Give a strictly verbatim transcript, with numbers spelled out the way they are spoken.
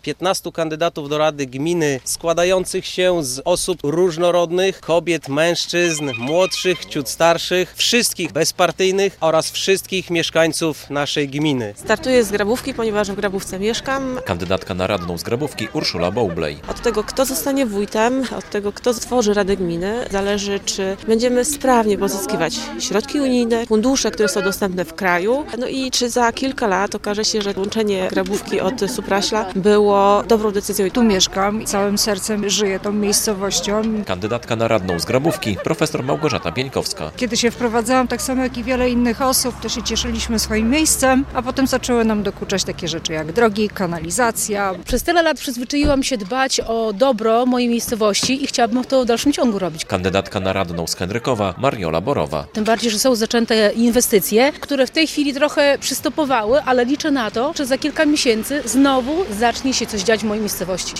piętnastu kandydatów do Rady Gminy składających się z osób różnorodnych, kobiet, mężczyzn, młodszych, ciut starszych, wszystkich bezpartyjnych oraz wszystkich mieszkańców naszej gminy. Startuję z Grabówki, ponieważ w Grabówce mieszkam. Kandydatka na radną z Grabówki Urszula Bowlej. Od tego, kto zostanie wójtem, od tego, kto stworzy Radę Gminy, zależy, czy będziemy sprawnie pozyskiwać środki unijne, fundusze, które są dostępne w kraju, no i czy za kilka lat okaże się, że łączenie Grabówki od Supraśla było dobrą decyzją. Tu mieszkam i całym sercem żyję tą miejscowością. Kandydatka na radną z Grabówki profesor Małgorzata Bieńkowska. Kiedy się wprowadzałam, tak samo jak i wiele innych osób, to się cieszyliśmy swoim miejscem, a potem zaczęły nam dokuczać takie rzeczy jak drogi, kanalizacja. Przez tyle lat przyzwyczaiłam się dbać o dobro mojej miejscowości i chciałabym to w dalszym ciągu robić. Kandydatka na radną z Henrykowa Mariola Borowa. Tym bardziej, że są zaczęte inwestycje, które w tej chwili trochę przystopowały, ale liczę na to, że za kilka miesięcy znowu zacznie się coś dziać w mojej miejscowości.